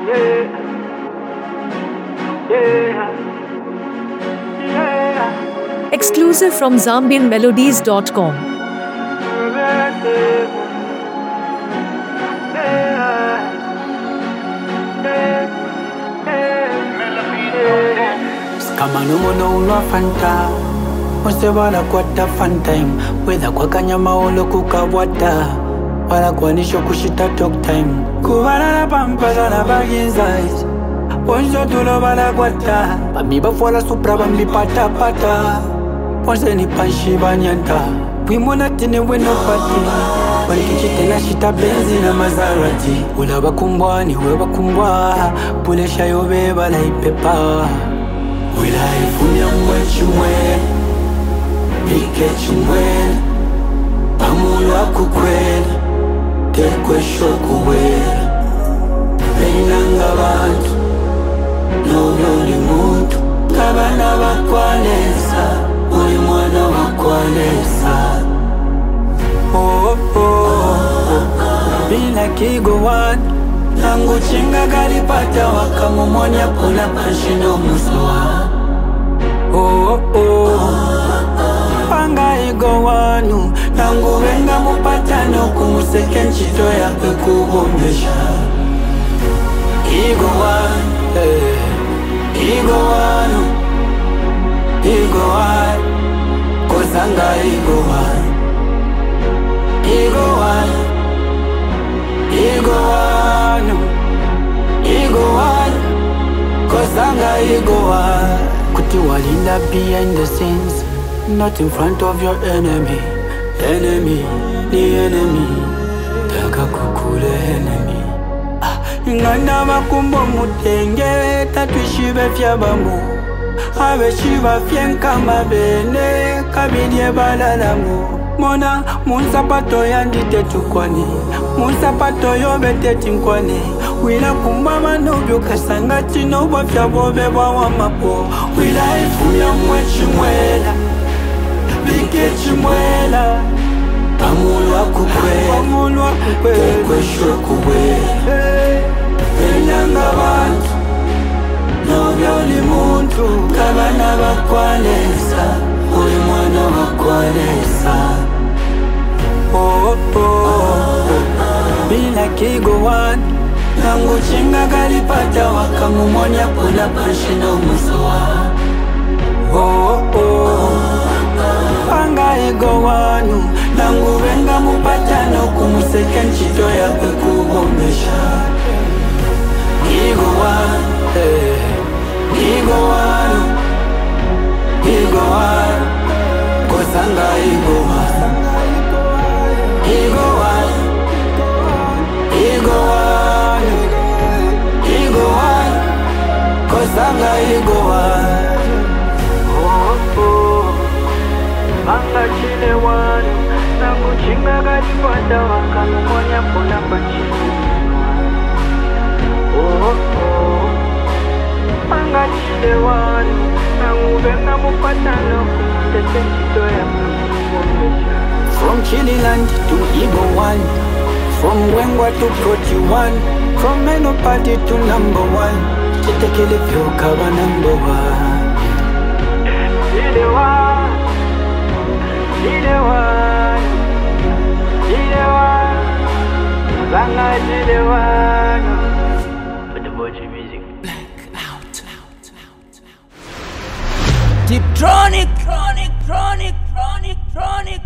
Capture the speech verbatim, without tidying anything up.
Yeah. Yeah. Yeah. Exclusive from zambian melodies dot com. Kama numo no unwa fanta Mose wala kwata fun time Whether kwa kanyama olo kukawata Wala kwa nisho kushita talk time Kuwana na pampasa na bagin size Onjo tulo wala kwata Bamiba fola supra bambi pata pata Onse ni panshi banyanta Wimona tine weno pati Walikichi tena shita benzi na Maserati Ula bakumbwa ni we bakumbwa Pulesha yobe bala ipepa Wila ifumya mwe chumwe Mike chumwe Pamulwa kukwela Tekwe shokuwela Beinanga bantu Nono ni muntu Kabana bakwalesa Uli mwana wakwalesa Oh oh oh Bila kigowan Nangu chinga galipata wakamumonya pula pashino musuwa Oh oh Panga igo wanu Nangu wenga mupatano kumuseke nchito ya pekubombesha Igo wanu eh, Igo wanu Igo wanu Kozanga igo wanu Igo wanu Igo wanu Igo wanu Kozanga igo wanu Kuti walinda behind the scenes Not in front of your enemy Enemy, ni enemy Taka kukule enemy ah, Ngana makumbo mutenge Tatuishibe fyabamu Abeshiba fienka mabene Kabidye balalamu Mona, munsapato yandite tukwani Munsapato yobete tinkwani Wila kumbama nubyo kasanga chino Wafya bobe wawa mapo Wila ifumya mwe chimwela Bike chimwela Pamulwa kukwela Pamulwa kukwela Tekwe shokuwela Benanga bantu Nobyo li muntu Kabana bakwalesa Uli mwana wakwalesa Oh oh oh Bila kigowan Nangu chinga galipata wakamumonya pula pashino musuwa Oh oh Panga igo wanu Nangu wenga mupatano kumuseke nchito ya pekubombesha Igo wanu eh, Igo wanu Igo wanu Kozanga igo wanu Igo wanu Igo wanu Igo wanu Kozanga igo wanu Oh oh Manga chile wanu Nangu chinga galipata wakamumonya pula pashino Oh oh Manga chile wanu Nangu venga mupatano kumuseke nchito ya pekubombesha From Chililand to Igo one From Wengwa to Proti one From Menopati to number one Chitekele Pyokaba number one Ile wa Ile wa Ile wa Banga ile wa For the Boji music Deep Tronic, Tronic, Tronic, Tronic, Tronic